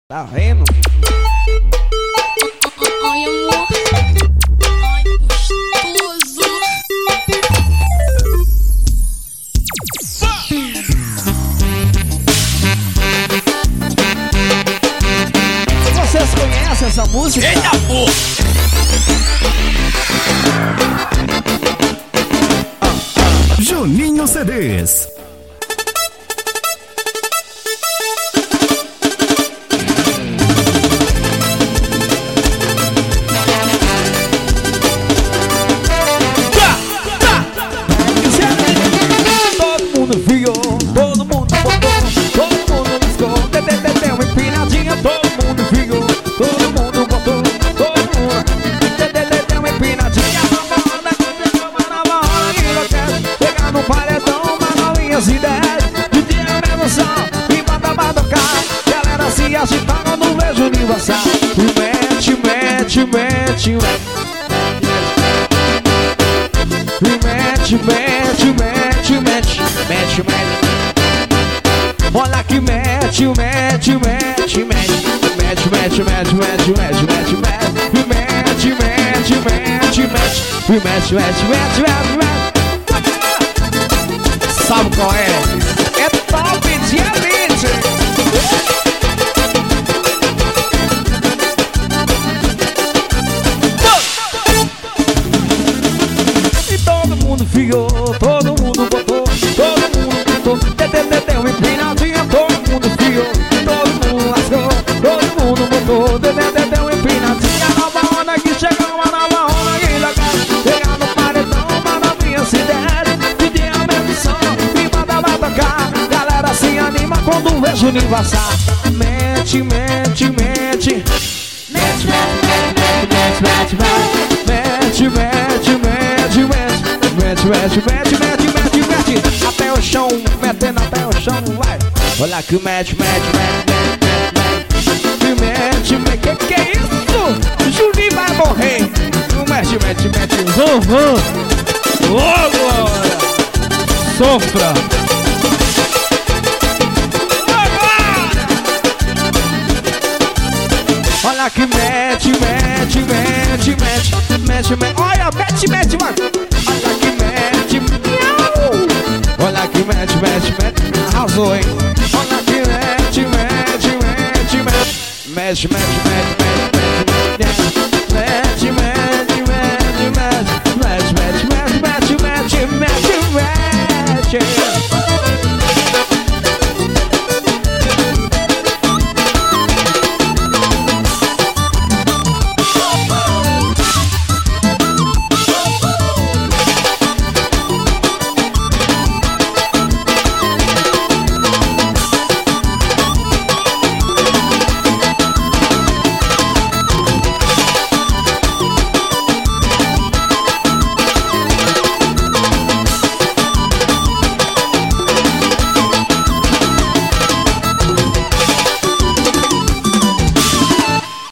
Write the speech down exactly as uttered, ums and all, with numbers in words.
Tá vendo? Ai, amor. Ai, gostoso. Vocês conhecem essa música? Eita porra! Juninho C Ds. Todo mundo viu, todo mundo botou, todo mundo liscou. Deu uma empinadinha, todo mundo viu, todo mundo botou, todo mundo. Deu uma empinadinha, na moda, na moda, enlouquece. Pegar no paredão, mas novinhas ideias. De dia é mesmo som, e bota pra tocar. Galera se agitando, não vejo universal. E mete, mete, mete, mete. E mete, mete, mete, mete, mete, mete. Olha que mete, mete, mete, mete. Mete, mete, mete, mete, mete, mete, mete. E mete, mete, mete, mete. E mete, mete, mete, mete, mete. Sabe qual é? É top diamante. Todo mundo fiou, todo mundo botou, todo mundo botou. Deu uma empinadinha, todo mundo fiou, todo mundo lascou, todo mundo botou. Deu uma empinadinha, nova onda que chegou, uma nova onda que legal. Pegar no paredão, uma novinha se der. Pedir a mesma som e manda vai tocar. Galera se anima quando vejo o universal. Mete, mete, mete. Mete, mete, mete, mete, mete, mete, mete, mete, mete. Mete, mete, mete, mete, mete, mete. Até o chão, metendo até o chão, vai. Olha que mete, mete, mete, mete, mete, mete, que que é isso? Juninho vai morrer. Mete, mete, mete. Vão, vão! Ô, Glória! Sofra! Olha que mete, mete, mete, mete, mete, mete. Olha, mete, mete, mete. Olha que mete, miau. Olha que mete, mete, mete. Arrasou, hein? Olha que mete, mete, mete, mete. Mete, mete, mete, mete.